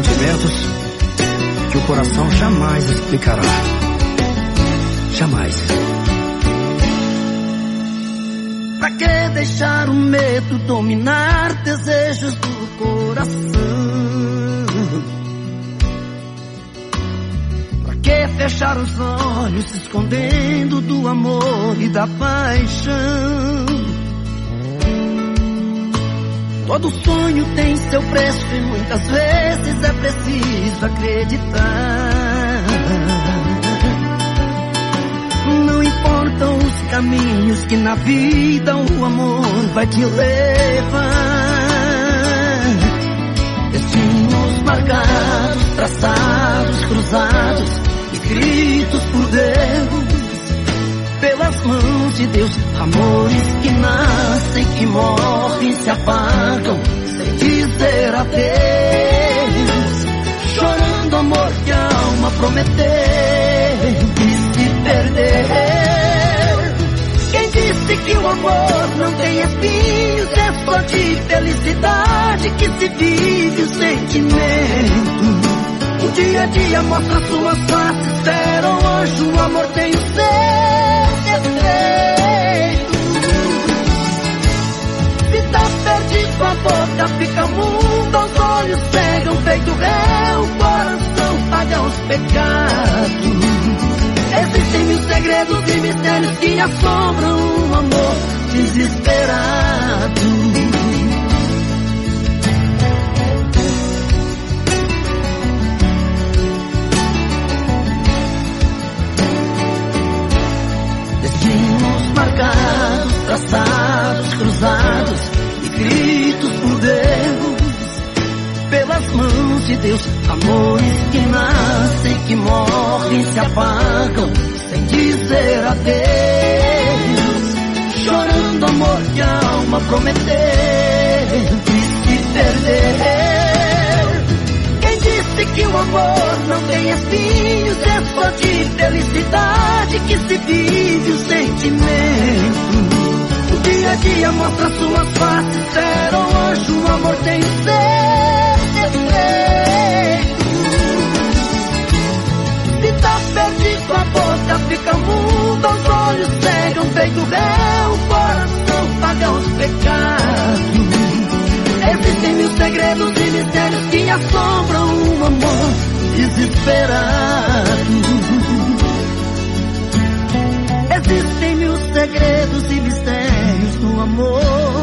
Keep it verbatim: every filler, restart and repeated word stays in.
sentimentos que o coração jamais explicará. Jamais. Pra que deixar o medo dominar desejos do coração? Pra que fechar os olhos se escondendo do amor e da paixão? Todo sonho tem seu preço e muitas vezes é preciso acreditar. Não importam os caminhos que na vida o amor vai te levar. Destinos marcados, traçados, cruzados, escritos por Deus, pelas mãos de Deus. Amores que nascem, que morrem, se apagam sem dizer adeus. Chorando amor que a alma prometeu e se perder. Quem disse que o amor não tem espinhos? É só de felicidade que se vive o sentimento. O dia a dia mostra suas faces, ser um anjo, o amor tem o seu defeito. Se tá perdido a boca fica muda, os olhos cegam, feito réu, o coração paga os pecados. Existem mil segredos e mistérios que assombram um amor desesperado. Marcados, traçados, cruzados, escritos por Deus, pelas mãos de Deus. Amores que nascem, que morrem, se apagam sem dizer adeus. Chorando amor que a alma prometeu e se perder. Quem disse que o amor não tem espinhos? É só de felicidade que se vive o sentimento. O dia a dia mostra suas faces, ser um anjo, o amor tem o seu defeito. Se tá perdido a boca fica muda, os olhos cegam, feito réu, o coração paga os pecados. Existem mil segredos e mistérios que assombram um amor desesperado. Existem mil segredos e mistérios no amor